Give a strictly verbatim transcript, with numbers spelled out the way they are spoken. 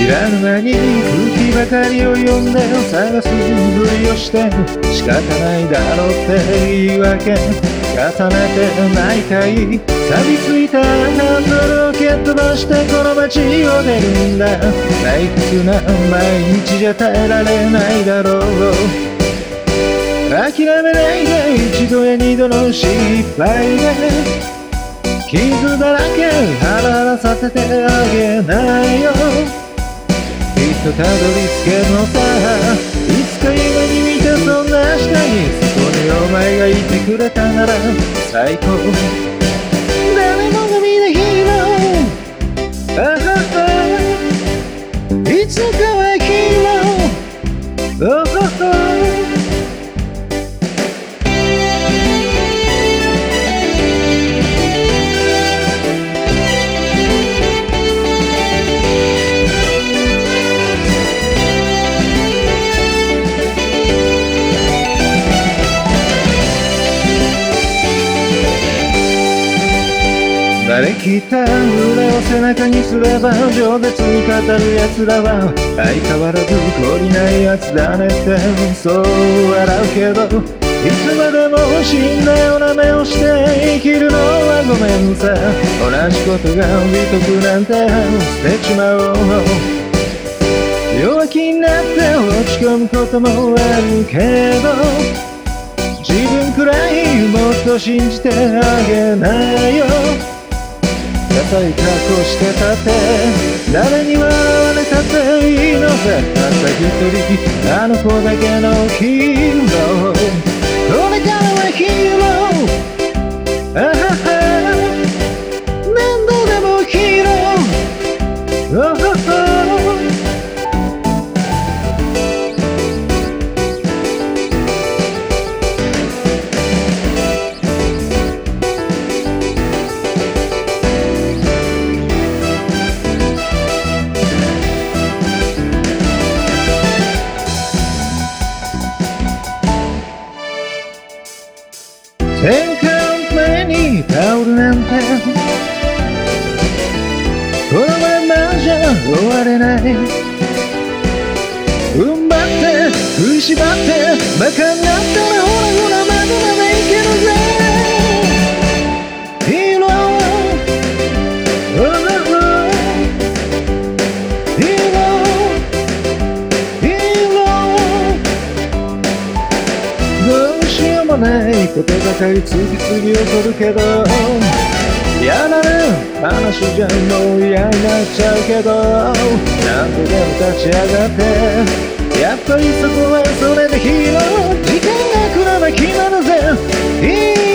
知らぬ間に空気ばかりを読んで探すふりをして仕方ないだろうって言い訳重ねて毎回錆びついたハンドルを蹴っ飛ばしてこの街を出るんだ。退屈な毎日じゃ耐えられないだろう。諦めないで一度や二度の失敗で傷だらけ腹らさせてあげないよ。きっとたどり着けるのさ。いつか夢に見たそんな明日にそこにお前がいてくれたなら最高。誰もがみんなヒーロー、あははいつかはヒーロー、おほほ慣れきった腕を背中にすれば饒舌に語る奴らは相変わらず懲りない奴だねってそう笑うけど、いつまでも死んだような目をして生きるのはごめんさ。同じことが美徳なんて捨てちまおう。弱気になって落ち込むこともあるけど自分くらいもっと信じてあげないよ。ダサい格好してたって誰に笑われたっていいのさ。たった一人あの子だけのヒーロー、これからはヒーロー、あはは何度でもヒーロー、おほほ天下の前にタオルなんてこのままじゃ終われない。踏ん張って食いしばってバカになったらほらほらまだまだいけるぜヒーロー、おおヒーローヒーロー、どうしようもないことばかり次々起こるけどやだね話じゃもう嫌になっちゃうけど何度でも立ち上がってやっぱりそこはそれでヒーロー、時間が来れば決まるぜ。